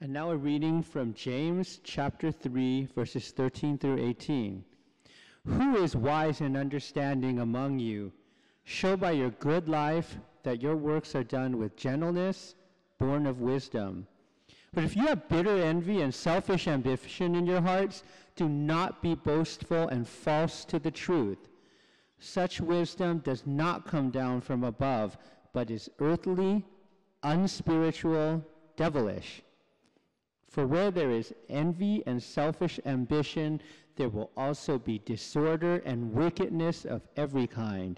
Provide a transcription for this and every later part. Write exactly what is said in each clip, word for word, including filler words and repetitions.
And now a reading from James chapter three, verses thirteen through eighteen. Who is wise and understanding among you? Show by your good life that your works are done with gentleness, born of wisdom. But if you have bitter envy and selfish ambition in your hearts, do not be boastful and false to the truth. Such wisdom does not come down from above, but is earthly, unspiritual, devilish. For where there is envy and selfish ambition, there will also be disorder and wickedness of every kind.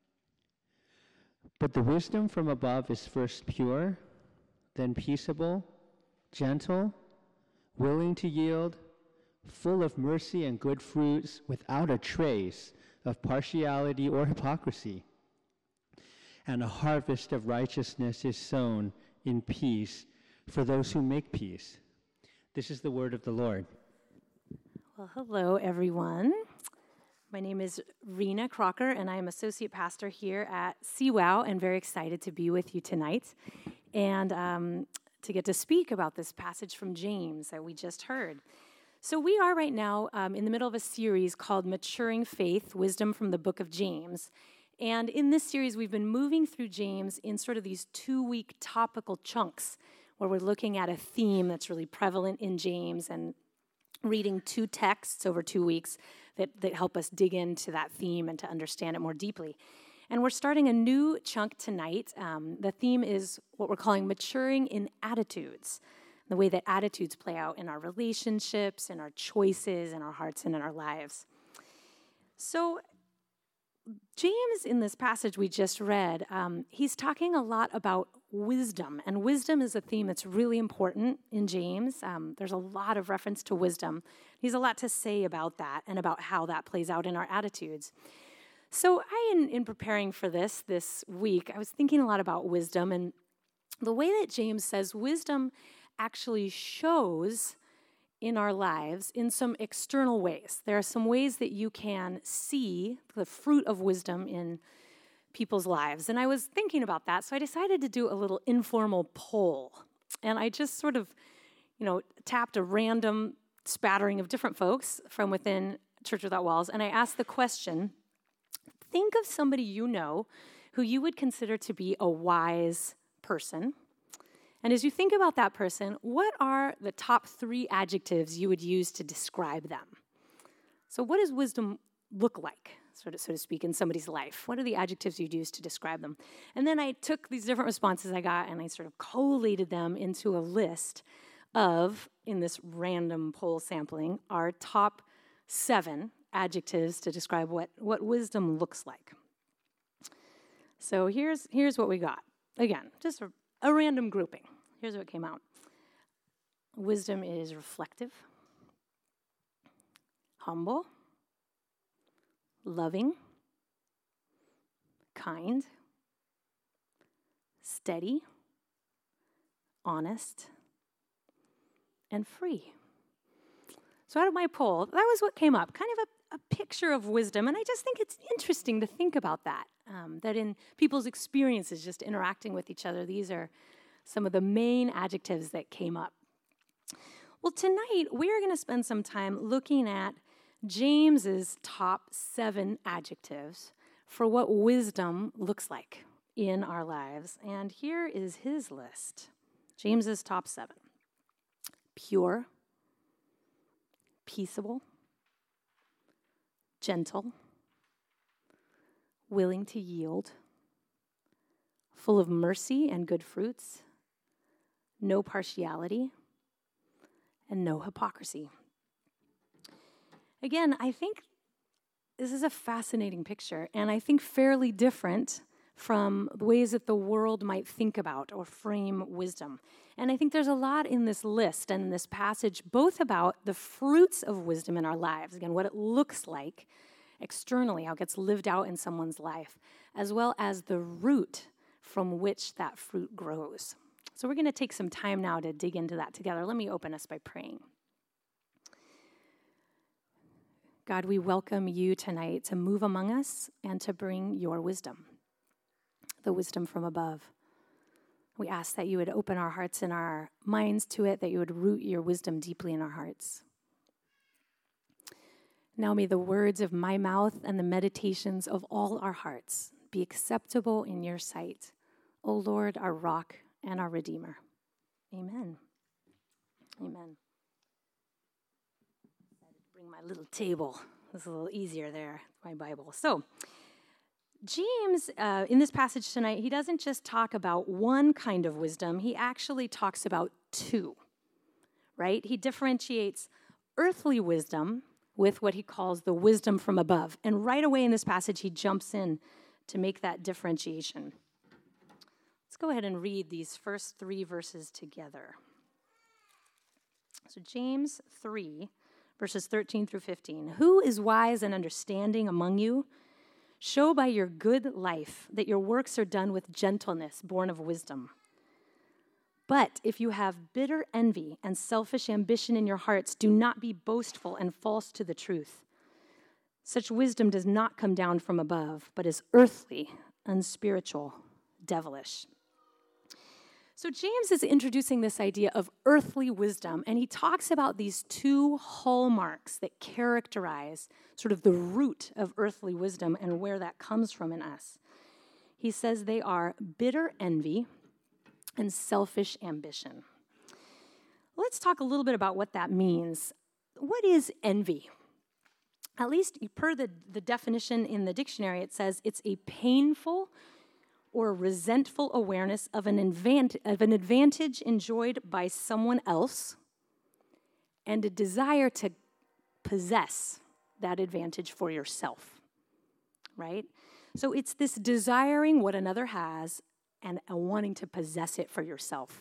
But the wisdom from above is first pure, then peaceable, gentle, willing to yield, full of mercy and good fruits, without a trace of partiality or hypocrisy. And a harvest of righteousness is sown in peace for those who make peace. This is the word of the Lord. Well, hello, everyone. My name is Rena Crocker, and I am associate pastor here at C W O W, and very excited to be with you tonight and um, to get to speak about this passage from James that we just heard. So we are right now um, in the middle of a series called Maturing Faith, Wisdom from the Book of James. And in this series, we've been moving through James in sort of these two-week topical chunks where we're looking at a theme that's really prevalent in James and reading two texts over two weeks that, that help us dig into that theme and to understand it more deeply. And we're starting a new chunk tonight. Um, the theme is what we're calling maturing in attitudes, the way that attitudes play out in our relationships, in our choices, in our hearts, and in our lives. So James, in this passage we just read, um, he's talking a lot about wisdom, and wisdom is a theme that's really important in James. Um, there's a lot of reference to wisdom. He has a lot to say about that and about how that plays out in our attitudes. So I, in, in preparing for this this week, I was thinking a lot about wisdom, and the way that James says wisdom actually shows in our lives in some external ways. There are some ways that you can see the fruit of wisdom in people's lives. And I was thinking about that, so I decided to do a little informal poll. And I just sort of, you know, tapped a random spattering of different folks from within Church Without Walls, and I asked the question, think of somebody you know who you would consider to be a wise person. And as you think about that person, what are the top three adjectives you would use to describe them? So what does wisdom look like, so to, so to speak, in somebody's life? What are the adjectives you'd use to describe them? And then I took these different responses I got and I sort of collated them into a list of, in this random poll sampling, our top seven adjectives to describe what, what wisdom looks like. So here's, here's what we got. Again, just a, a random grouping. Here's what came out. Wisdom is reflective, humble, loving, kind, steady, honest, and free. So out of my poll, that was what came up, kind of a, a picture of wisdom. And I just think it's interesting to think about that, um, that in people's experiences, just interacting with each other, these are some of the main adjectives that came up. Well, tonight, we're going to spend some time looking at James's top seven adjectives for what wisdom looks like in our lives. And here is his list. James's top seven. Pure, peaceable, gentle, willing to yield, full of mercy and good fruits, no partiality, and no hypocrisy. Again, I think this is a fascinating picture, and I think fairly different from the ways that the world might think about or frame wisdom. And I think there's a lot in this list and in this passage, both about the fruits of wisdom in our lives, again, what it looks like externally, how it gets lived out in someone's life, as well as the root from which that fruit grows. So we're going to take some time now to dig into that together. Let me open us by praying. God, we welcome you tonight to move among us and to bring your wisdom, the wisdom from above. We ask that you would open our hearts and our minds to it, that you would root your wisdom deeply in our hearts. Now may the words of my mouth and the meditations of all our hearts be acceptable in your sight, O Lord, our rock and our Redeemer. Amen. Amen. Bring my little table. It's a little easier there, my Bible. So, James, uh, in this passage tonight, he doesn't just talk about one kind of wisdom, he actually talks about two, right? He differentiates earthly wisdom with what he calls the wisdom from above. And right away in this passage, he jumps in to make that differentiation. Let's go ahead and read these first three verses together. So James three, verses thirteen through fifteen. Who is wise and understanding among you? Show by your good life that your works are done with gentleness, born of wisdom. But if you have bitter envy and selfish ambition in your hearts, do not be boastful and false to the truth. Such wisdom does not come down from above, but is earthly, unspiritual, devilish. So James is introducing this idea of earthly wisdom, and he talks about these two hallmarks that characterize sort of the root of earthly wisdom and where that comes from in us. He says they are bitter envy and selfish ambition. Let's talk a little bit about what that means. What is envy? At least per the, the definition in the dictionary, it says it's a painful or resentful awareness of an, advant- of an advantage enjoyed by someone else and a desire to possess that advantage for yourself, right? So it's this desiring what another has and a wanting to possess it for yourself.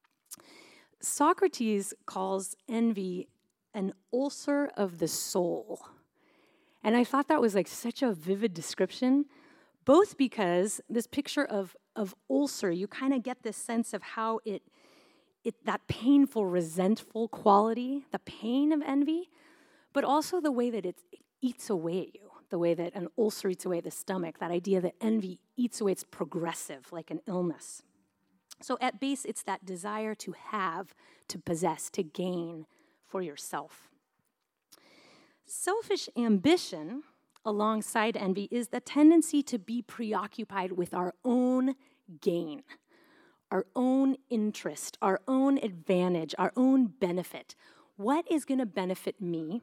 Socrates calls envy an ulcer of the soul. And I thought that was like such a vivid description, both because this picture of, of ulcer, you kind of get this sense of how it, it, that painful, resentful quality, the pain of envy, but also the way that it, it eats away at you, the way that an ulcer eats away at the stomach, that idea that envy eats away, it's progressive, like an illness. So at base, it's that desire to have, to possess, to gain for yourself. Selfish ambition, alongside envy, is the tendency to be preoccupied with our own gain, our own interest, our own advantage, our own benefit. What is going to benefit me,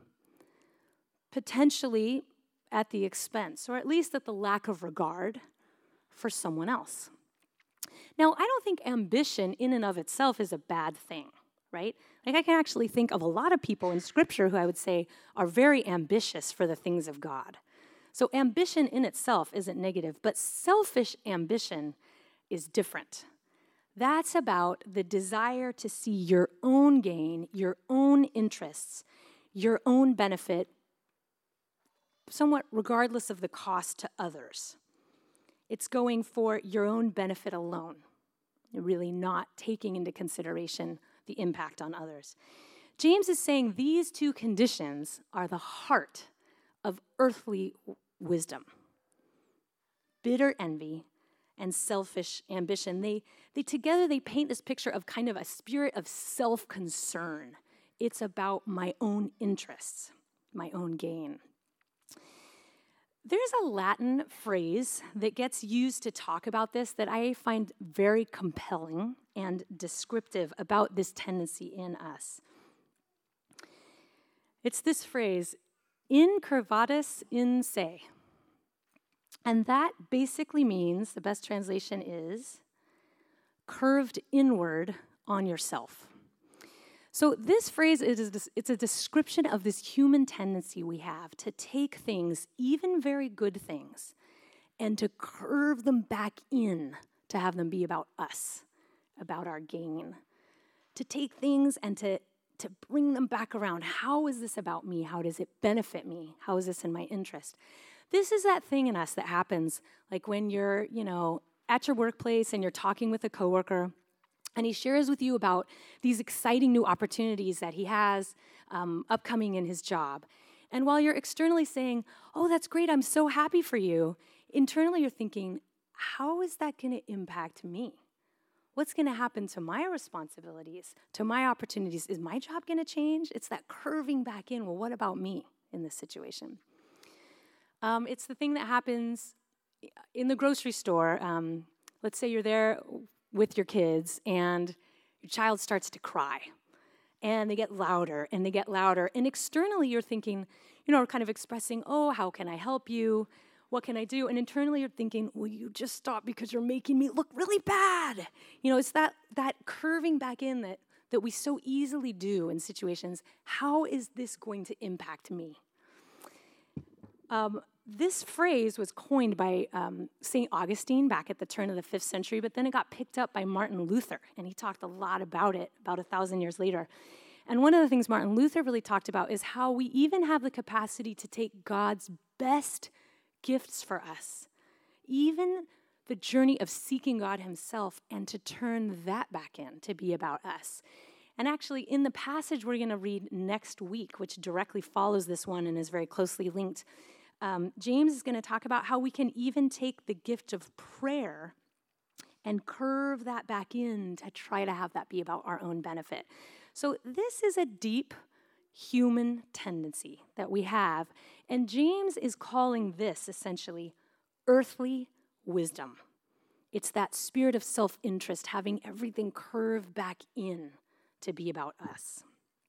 potentially at the expense, or at least at the lack of regard for someone else? Now, I don't think ambition in and of itself is a bad thing, right? Like, I can actually think of a lot of people in Scripture who I would say are very ambitious for the things of God. So ambition in itself isn't negative, but selfish ambition is different. That's about the desire to see your own gain, your own interests, your own benefit, somewhat regardless of the cost to others. It's going for your own benefit alone, really not taking into consideration the impact on others. James is saying these two conditions are the heart of earthly wisdom. Bitter envy and selfish ambition. They, they together, they paint this picture of kind of a spirit of self-concern. It's about my own interests, my own gain. There's a Latin phrase that gets used to talk about this that I find very compelling and descriptive about this tendency in us. It's this phrase, incurvatus in se. And that basically means, the best translation is, curved inward on yourself. So this phrase is it's a description of this human tendency we have to take things, even very good things, and to curve them back in to have them be about us, about our gain. To take things and to, to bring them back around. How is this about me? How does it benefit me? How is this in my interest? This is that thing in us that happens like when you're, you know, at your workplace and you're talking with a coworker, and he shares with you about these exciting new opportunities that he has um, upcoming in his job. And while you're externally saying, oh, that's great, I'm so happy for you, internally you're thinking, how is that going to impact me? What's going to happen to my responsibilities, to my opportunities? Is my job going to change? It's that curving back in. Well, what about me in this situation? Um, it's the thing that happens in the grocery store. Um, let's say you're there with your kids and your child starts to cry. And they get louder and they get louder. And externally you're thinking, you know, kind of expressing, oh, how can I help you? What can I do? And internally you're thinking, will you just stop because you're making me look really bad? You know, it's that that curving back in that, that we so easily do in situations. How is this going to impact me? Um, this phrase was coined by um, Saint Augustine back at the turn of the fifth century, but then it got picked up by Martin Luther, and he talked a lot about it about a thousand years later. And one of the things Martin Luther really talked about is how we even have the capacity to take God's best gifts for us, even the journey of seeking God himself, and to turn that back in to be about us. And actually, in the passage we're going to read next week, which directly follows this one and is very closely linked, um, James is going to talk about how we can even take the gift of prayer and curve that back in to try to have that be about our own benefit. So this is a deep human tendency that we have, and James is calling this essentially earthly wisdom. It's that spirit of self-interest, having everything curve back in to be about us.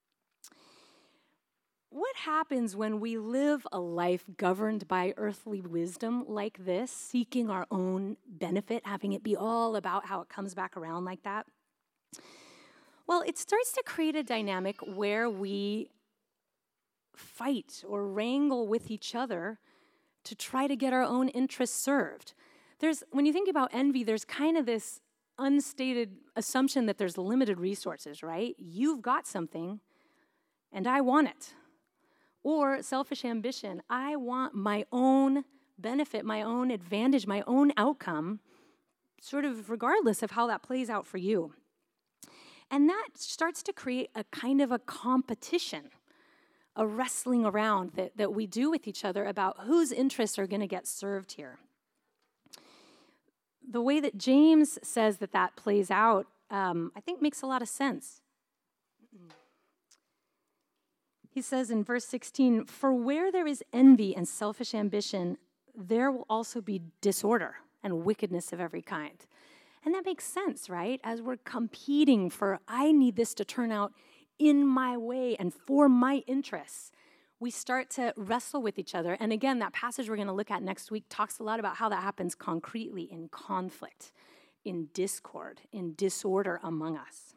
What happens when we live a life governed by earthly wisdom like this, seeking our own benefit, having it be all about how it comes back around like that? Well, it starts to create a dynamic where we fight or wrangle with each other to try to get our own interests served. There's, when you think about envy, there's kind of this unstated assumption that there's limited resources, right? You've got something, and I want it. Or selfish ambition, I want my own benefit, my own advantage, my own outcome, sort of regardless of how that plays out for you. And that starts to create a kind of a competition, a wrestling around that, that we do with each other about whose interests are going to get served here. The way that James says that that plays out, um, I think makes a lot of sense. He says in verse sixteen, "For where there is envy and selfish ambition, there will also be disorder and wickedness of every kind." And that makes sense, right? As we're competing for, I need this to turn out in my way and for my interests, we start to wrestle with each other. And again, that passage we're going to look at next week talks a lot about how that happens concretely in conflict, in discord, in disorder among us.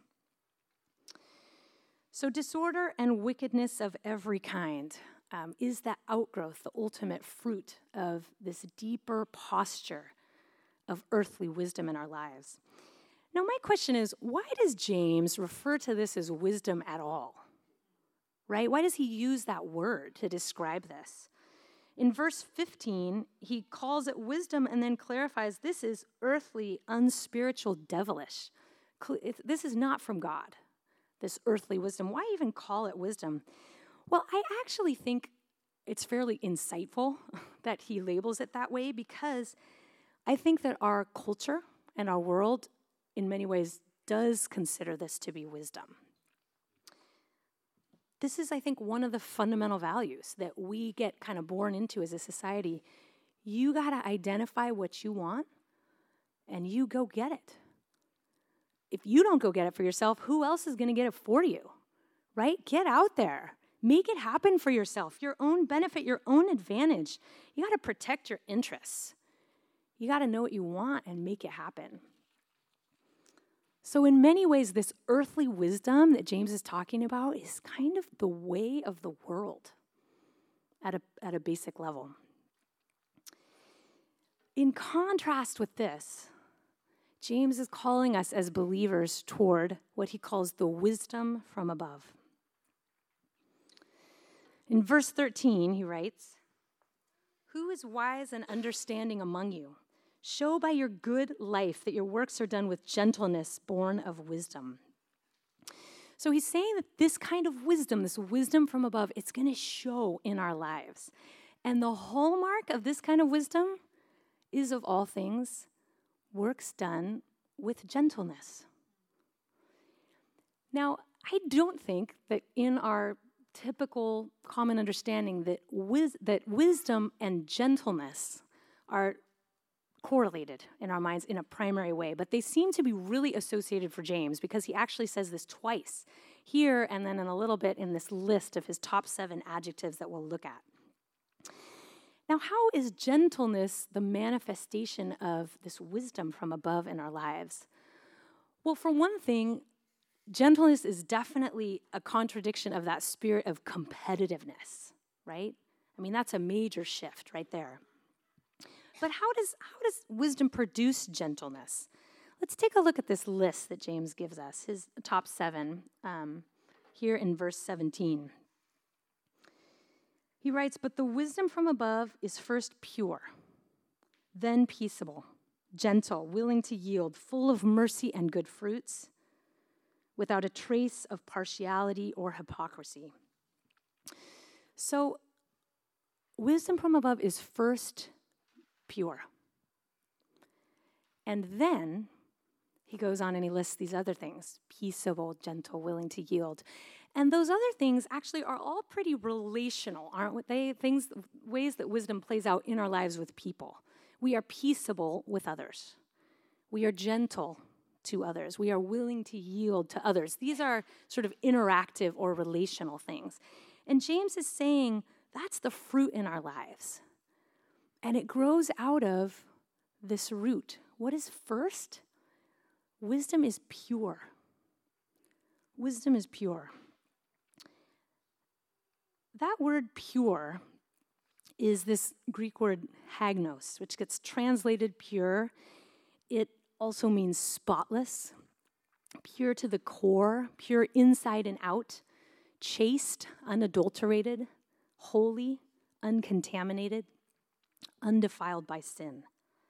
So disorder and wickedness of every kind um, is that outgrowth, the ultimate fruit of this deeper posture of earthly wisdom in our lives. Now, my question is, why does James refer to this as wisdom at all? Right? Why does he use that word to describe this? In verse fifteen, he calls it wisdom and then clarifies this is earthly, unspiritual, devilish. This is not from God, this earthly wisdom. Why even call it wisdom? Well, I actually think it's fairly insightful that he labels it that way, because I think that our culture and our world in many ways does consider this to be wisdom. This is, I think, one of the fundamental values that we get kind of born into as a society. You got to identify what you want and you go get it. If you don't go get it for yourself, who else is going to get it for you, right? Get out there. Make it happen for yourself, your own benefit, your own advantage. You got to protect your interests. You got to know what you want and make it happen. So in many ways, this earthly wisdom that James is talking about is kind of the way of the world at a, at a basic level. In contrast with this, James is calling us as believers toward what he calls the wisdom from above. In verse thirteen, he writes, "Who is wise and understanding among you? Show by your good life that your works are done with gentleness, born of wisdom." So he's saying that this kind of wisdom, this wisdom from above, it's going to show in our lives. And the hallmark of this kind of wisdom is, of all things, works done with gentleness. Now, I don't think that in our typical common understanding that wis- that wisdom and gentleness are correlated in our minds in a primary way, but they seem to be really associated for James because he actually says this twice here and then in a little bit in this list of his top seven adjectives that we'll look at. Now, how is gentleness the manifestation of this wisdom from above in our lives? Well, for one thing, gentleness is definitely a contradiction of that spirit of competitiveness, right? I mean, that's a major shift right there. But how does how does wisdom produce gentleness? Let's take a look at this list that James gives us, his top seven, um, here in verse seventeen. He writes, "But the wisdom from above is first pure, then peaceable, gentle, willing to yield, full of mercy and good fruits, without a trace of partiality or hypocrisy." So, wisdom from above is first pure. And then he goes on and he lists these other things: peaceable, gentle, willing to yield. And those other things actually are all pretty relational, aren't they? Things, ways that wisdom plays out in our lives with people. We are peaceable with others. We are gentle to others. We are willing to yield to others. These are sort of interactive or relational things. And James is saying that's the fruit in our lives. And it grows out of this root. What is first? Wisdom is pure. Wisdom is pure. That word pure is this Greek word hagnos, which gets translated pure. It also means spotless, pure to the core, pure inside and out, chaste, unadulterated, holy, uncontaminated, undefiled by sin.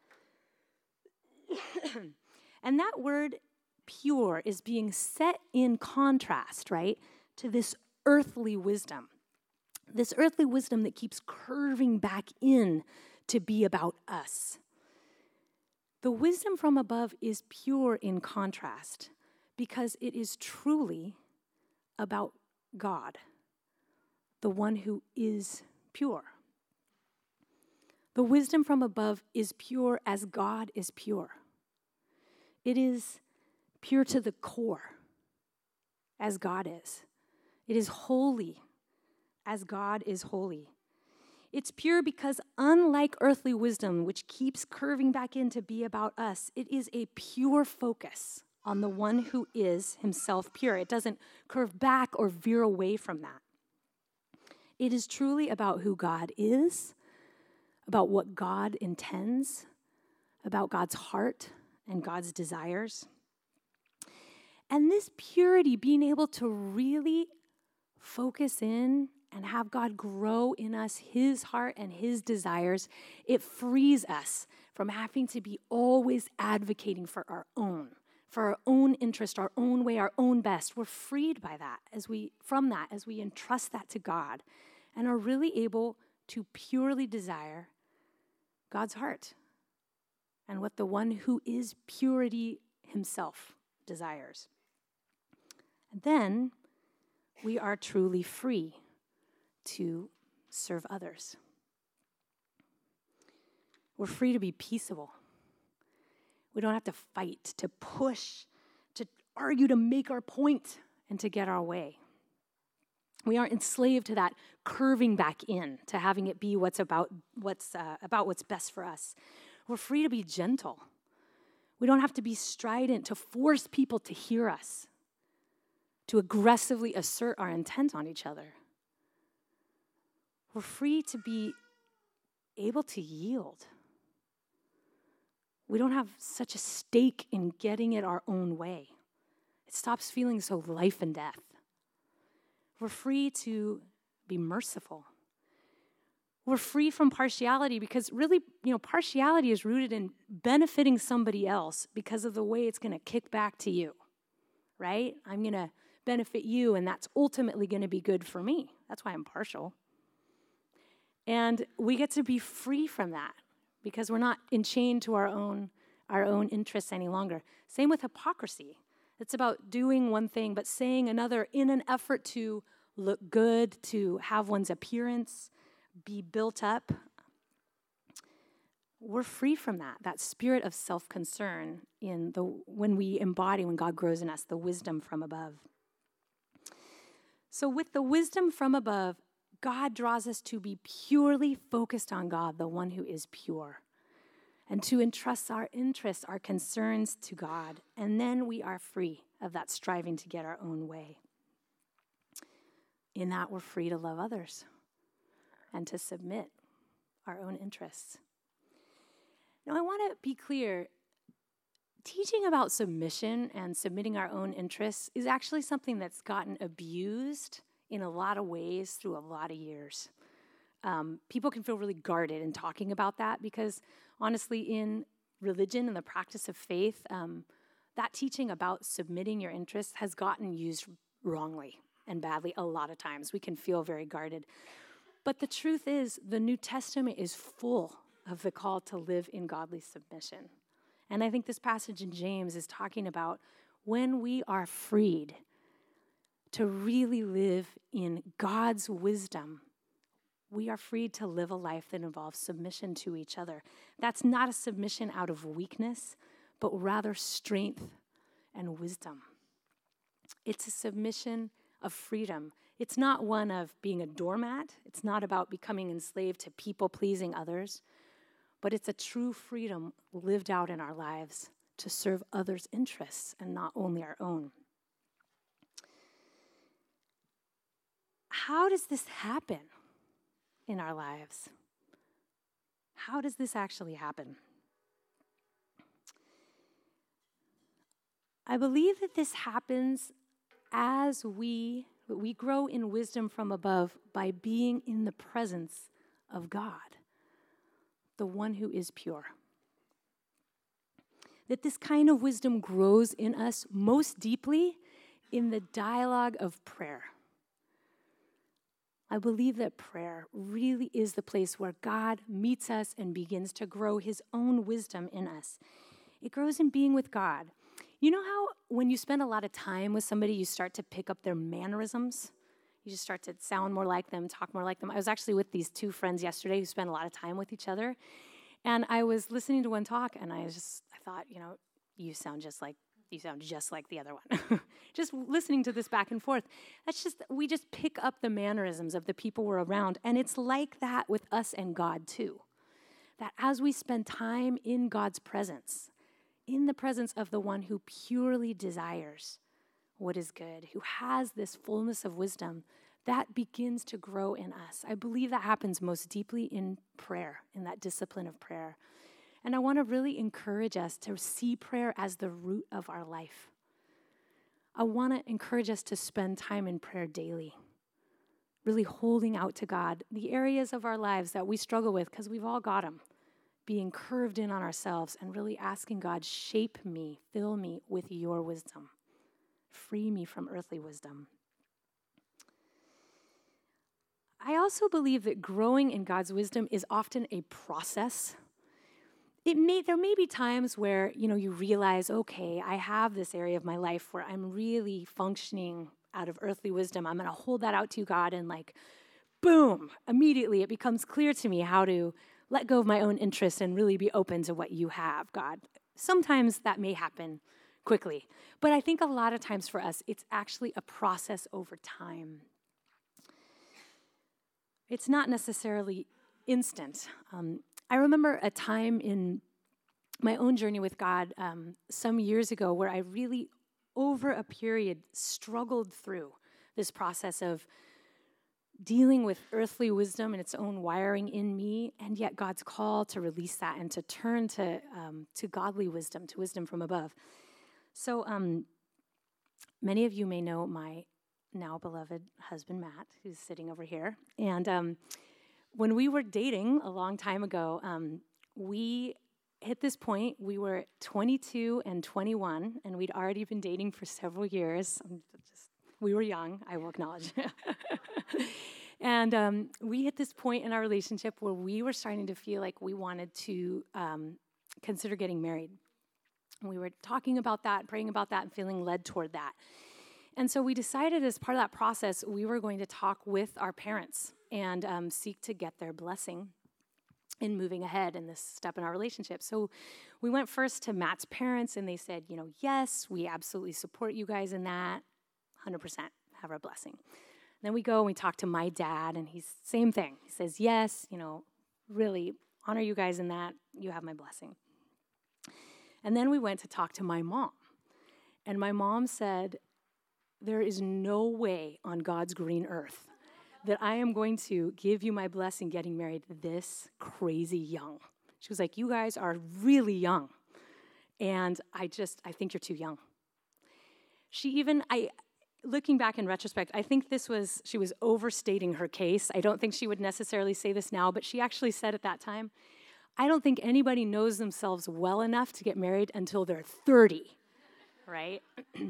And that word pure is being set in contrast, right, to this earthly wisdom. This earthly wisdom that keeps curving back in to be about us. The wisdom from above is pure in contrast because it is truly about God, the one who is pure. The wisdom from above is pure as God is pure. It is pure to the core as God is. It is holy as God is holy. It's pure because unlike earthly wisdom, which keeps curving back in to be about us, it is a pure focus on the one who is himself pure. It doesn't curve back or veer away from that. It is truly about who God is, about what God intends, about God's heart and God's desires. And this purity, being able to really focus in and have God grow in us his heart and his desires, it frees us from having to be always advocating for our own, for our own interest, our own way, our own best. We're freed by that as we from that as we entrust that to God and are really able to purely desire God's heart and what the one who is purity himself desires. And then we are truly free to serve others. We're free to be peaceable. We don't have to fight, to push, to argue, to make our point, and to get our way. We aren't enslaved to that curving back in, to having it be what's about what's uh, about what's best for us. We're free to be gentle. We don't have to be strident to force people to hear us, to aggressively assert our intent on each other. We're free to be able to yield. We don't have such a stake in getting it our own way. It stops feeling so life and death. We're free to be merciful. We're free from partiality because really, you know, partiality is rooted in benefiting somebody else because of the way it's going to kick back to you, right? I'm going to benefit you, and that's ultimately going to be good for me. That's why I'm partial. And we get to be free from that because we're not enchained to our own our own interests any longer. Same with hypocrisy. It's about doing one thing but saying another in an effort to look good, to have one's appearance be built up. We're free from that, that spirit of self-concern in the when we embody, when God grows in us, the wisdom from above. So with the wisdom from above, God draws us to be purely focused on God, the one who is pure, and to entrust our interests, our concerns to God. And then we are free of that striving to get our own way. In that, we're free to love others and to submit our own interests. Now, I want to be clear. Teaching about submission and submitting our own interests is actually something that's gotten abused in a lot of ways through a lot of years. Um, people can feel really guarded in talking about that because, honestly, in religion and the practice of faith, um, that teaching about submitting your interests has gotten used wrongly and badly a lot of times. We can feel very guarded. But the truth is, the New Testament is full of the call to live in godly submission. And I think this passage in James is talking about when we are freed to really live in God's wisdom, we are freed to live a life that involves submission to each other. That's not a submission out of weakness, but rather strength and wisdom. It's a submission of freedom. It's not one of being a doormat. It's not about becoming enslaved to people-pleasing others. But it's a true freedom lived out in our lives to serve others' interests and not only our own. How does this happen in our lives? How does this actually happen? I believe that this happens as we, we grow in wisdom from above by being in the presence of God, the one who is pure. That this kind of wisdom grows in us most deeply in the dialogue of prayer. I believe that prayer really is the place where God meets us and begins to grow his own wisdom in us. It grows in being with God. You know how when you spend a lot of time with somebody, you start to pick up their mannerisms? You just start to sound more like them, talk more like them. I was actually with these two friends yesterday who spent a lot of time with each other. And I was listening to one talk, and I just, I thought, you know, you sound just like, you sound just like the other one. Just listening to this back and forth. That's just, we just pick up the mannerisms of the people we're around. And it's like that with us and God too. That as we spend time in God's presence, in the presence of the one who purely desires what is good, who has this fullness of wisdom, that begins to grow in us. I believe that happens most deeply in prayer, in that discipline of prayer. And I want to really encourage us to see prayer as the root of our life. I want to encourage us to spend time in prayer daily, really holding out to God the areas of our lives that we struggle with, because we've all got them, being curved in on ourselves and really asking God, shape me, fill me with your wisdom. Free me from earthly wisdom. I also believe that growing in God's wisdom is often a process. It may, there may be times where, you know, you realize, okay, I have this area of my life where I'm really functioning out of earthly wisdom. I'm going to hold that out to God, and like, boom, immediately it becomes clear to me how to let go of my own interests and really be open to what you have, God. Sometimes that may happen quickly, but I think a lot of times for us, it's actually a process over time. It's not necessarily instant. Um, I remember a time in my own journey with God um, some years ago where I really, over a period, struggled through this process of dealing with earthly wisdom and its own wiring in me, and yet God's call to release that and to turn to um, to godly wisdom, to wisdom from above. So um, many of you may know my now beloved husband, Matt, who's sitting over here. And um, when we were dating a long time ago, um, we hit this point. We were twenty-two and twenty-one, and we'd already been dating for several years. I'm just, we were young, I will acknowledge. And um, we hit this point in our relationship where we were starting to feel like we wanted to um, consider getting married. And we were talking about that, praying about that, and feeling led toward that. And so we decided as part of that process, we were going to talk with our parents and um, seek to get their blessing in moving ahead in this step in our relationship. So we went first to Matt's parents, and they said, you know, yes, we absolutely support you guys in that, one hundred percent, have our blessing. Then we go and we talk to my dad, and he's same thing. He says, yes, you know, really honor you guys in that, you have my blessing. And then we went to talk to my mom, and my mom said, there is no way on God's green earth that I am going to give you my blessing getting married this crazy young. She was like, you guys are really young, and I just, I think you're too young. She even, I, looking back in retrospect, I think this was, she was overstating her case. I don't think she would necessarily say this now, but she actually said at that time, I don't think anybody knows themselves well enough to get married until they're thirty, right?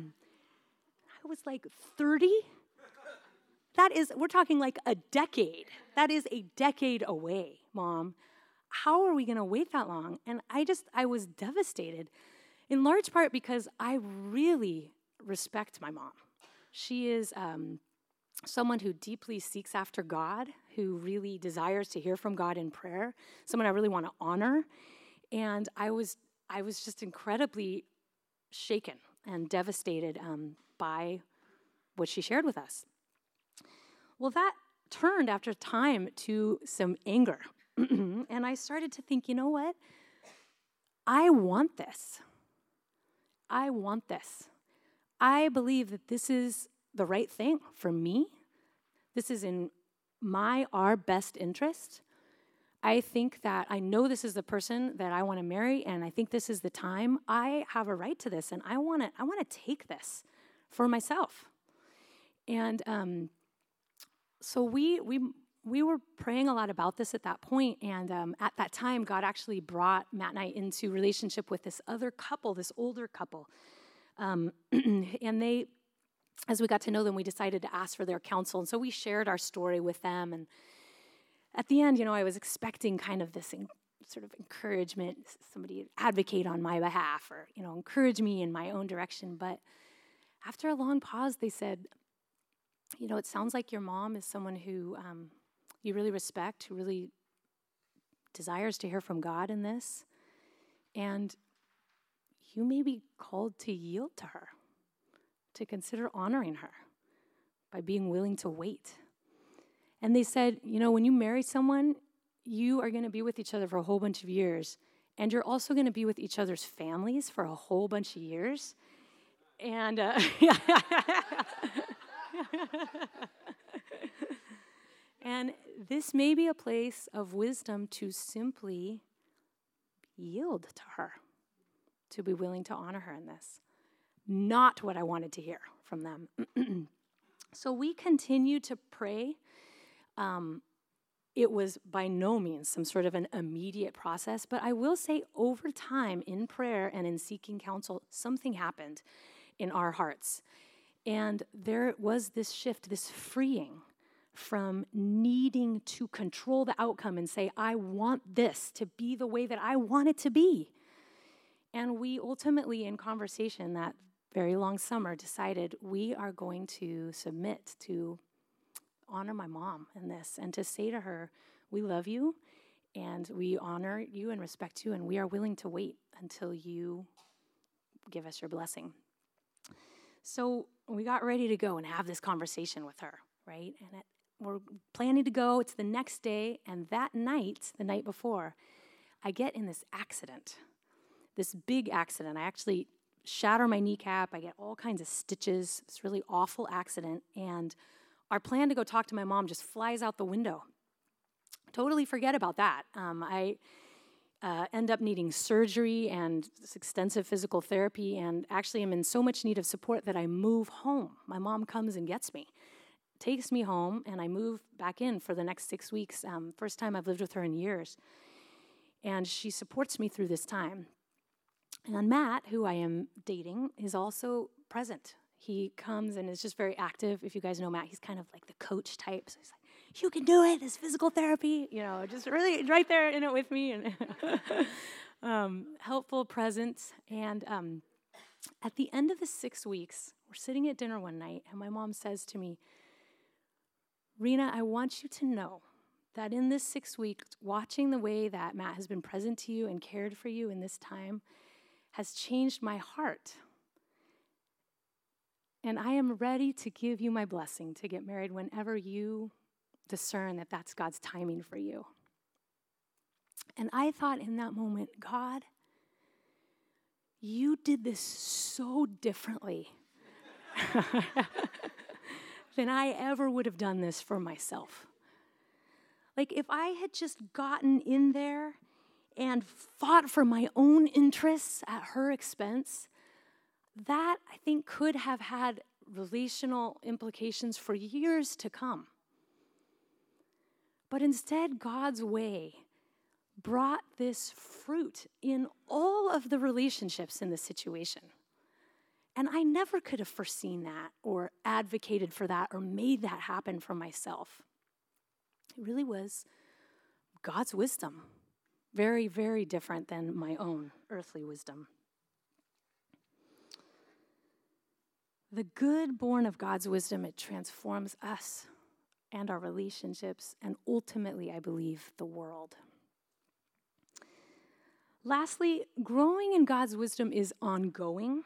I was like, thirty? That is, we're talking like a decade. That is a decade away, Mom. How are we going to wait that long? And I just, I was devastated, in large part because I really respect my mom. She is um, someone who deeply seeks after God, who really desires to hear from God in prayer, someone I really want to honor. And I was, I was just incredibly shaken and devastated um, by what she shared with us. Well, that turned after time to some anger. And I started to think, you know what? I want this. I want this. I believe that this is the right thing for me. This is in my, our best interest. I think that I know this is the person that I want to marry, and I think this is the time. I have a right to this, and I want to I want to take this for myself. And um, so we we we were praying a lot about this at that point, and um, at that time, God actually brought Matt and I into relationship with this other couple, this older couple. Um, and they, as we got to know them, we decided to ask for their counsel. And so we shared our story with them. And at the end, you know, I was expecting kind of this in, sort of encouragement, somebody to advocate on my behalf or, you know, encourage me in my own direction. But after a long pause, they said, you know, it sounds like your mom is someone who um, you really respect, who really desires to hear from God in this. And you may be called to yield to her, to consider honoring her by being willing to wait. And they said, you know, when you marry someone, you are going to be with each other for a whole bunch of years, and you're also going to be with each other's families for a whole bunch of years. And uh, and this may be a place of wisdom to simply yield to her, to be willing to honor her in this. Not what I wanted to hear from them. So we continued to pray. Um, it was by no means some sort of an immediate process, but I will say over time in prayer and in seeking counsel, something happened in our hearts. And there was this shift, this freeing from needing to control the outcome and say, I want this to be the way that I want it to be. And we ultimately, in conversation that very long summer, decided we are going to submit to honor my mom in this and to say to her, we love you and we honor you and respect you, and we are willing to wait until you give us your blessing. So we got ready to go and have this conversation with her, right? And it, we're planning to go. It's the next day, and that night, the night before, I get in this accident, this big accident. I actually shatter my kneecap. I get all kinds of stitches. It's a really awful accident, and our plan to go talk to my mom just flies out the window. Totally forget about that. Um, I uh, end up needing surgery and extensive physical therapy, and actually am in so much need of support that I move home. My mom comes and gets me, takes me home, and I move back in for the next six weeks. Um, first time I've lived with her in years. And she supports me through this time. And Matt, who I am dating, is also present. He comes and is just very active. If you guys know Matt, he's kind of like the coach type. So he's like, you can do it, this physical therapy, you know, just really right there in it with me. And um, helpful, present. And um, at the end of the six weeks, we're sitting at dinner one night, and my mom says to me, Rena, I want you to know that in this six weeks, watching the way that Matt has been present to you and cared for you in this time has changed my heart. And I am ready to give you my blessing to get married whenever you discern that that's God's timing for you. And I thought in that moment, God, you did this so differently than I ever would have done this for myself. Like if I had just gotten in there and fought for my own interests at her expense, that I think could have had relational implications for years to come. But instead, God's way brought this fruit in all of the relationships in the situation. And I never could have foreseen that or advocated for that or made that happen for myself. It really was God's wisdom, very, very different than my own earthly wisdom. The good born of God's wisdom, it transforms us and our relationships and ultimately, I believe, the world. Lastly, growing in God's wisdom is ongoing.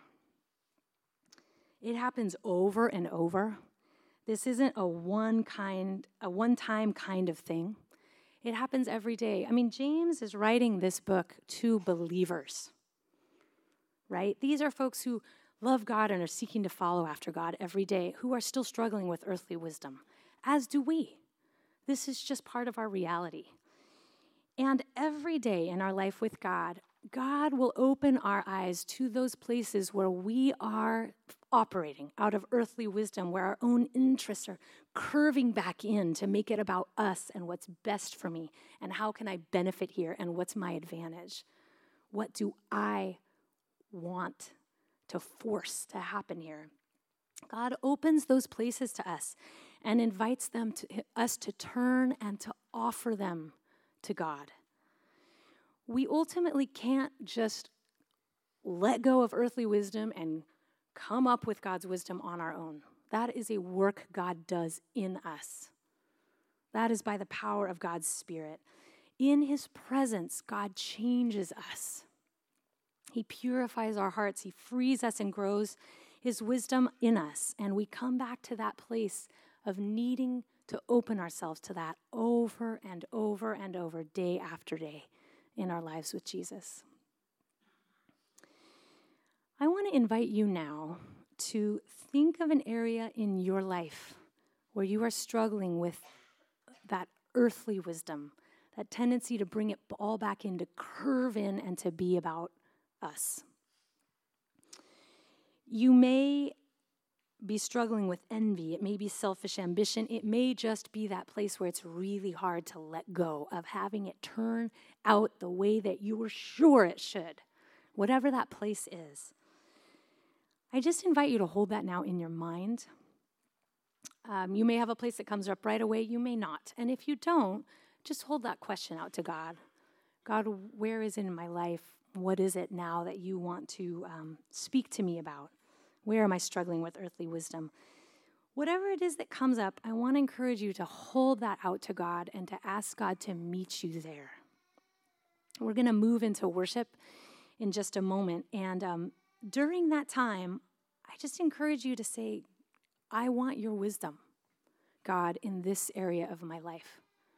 It happens over and over. This isn't a one kind, a one-time kind of thing. It happens every day. I mean, James is writing this book to believers, right? These are folks who love God and are seeking to follow after God every day, who are still struggling with earthly wisdom, as do we. This is just part of our reality. And every day in our life with God, God will open our eyes to those places where we are operating out of earthly wisdom, where our own interests are curving back in to make it about us and what's best for me, and how can I benefit here, and what's my advantage? What do I want to force to happen here? God opens those places to us and invites them to us to turn and to offer them to God. We ultimately can't just let go of earthly wisdom and come up with God's wisdom on our own. That is a work God does in us. That is by the power of God's Spirit. In His presence, God changes us. He purifies our hearts. He frees us and grows His wisdom in us. And we come back to that place of needing to open ourselves to that over and over and over, day after day in our lives with Jesus. I want to invite you now to think of an area in your life where you are struggling with that earthly wisdom, that tendency to bring it all back in, to curve in and to be about us. You may be struggling with envy. It may be selfish ambition. It may just be that place where it's really hard to let go of having it turn out the way that you were sure it should, whatever that place is. I just invite you to hold that now in your mind. Um, you may have a place that comes up right away. You may not. And if you don't, just hold that question out to God. God, where is it in my life? What is it now that you want to um, speak to me about? Where am I struggling with earthly wisdom? Whatever it is that comes up, I want to encourage you to hold that out to God and to ask God to meet you there. We're going to move into worship in just a moment. And um, during that time, I just encourage you to say, I want your wisdom, God, in this area of my life.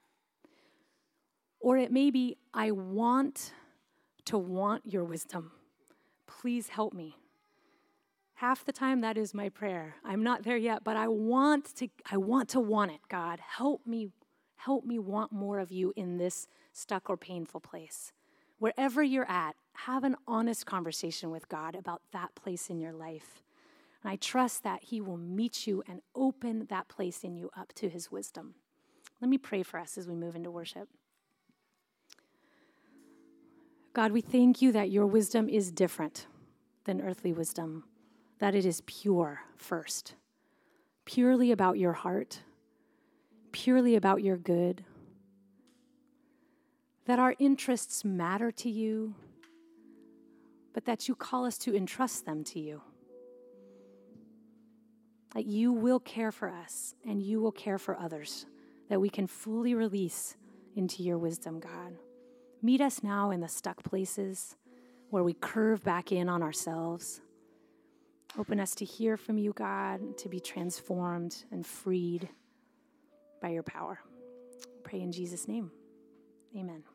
Or it may be, I want to want your wisdom. Please help me. Half the time, that is my prayer. I'm not there yet, but I want to I want to want it, God. Help me, help me want more of you in this stuck or painful place. Wherever you're at, have an honest conversation with God about that place in your life. And I trust that He will meet you and open that place in you up to His wisdom. Let me pray for us as we move into worship. God, we thank you that your wisdom is different than earthly wisdom, that it is pure first, purely about your heart, purely about your good, that our interests matter to you, but that you call us to entrust them to you. That you will care for us and you will care for others, that we can fully release into your wisdom, God. Meet us now in the stuck places where we curve back in on ourselves. Open us to hear from you, God, to be transformed and freed by your power. Pray in Jesus' name. Amen.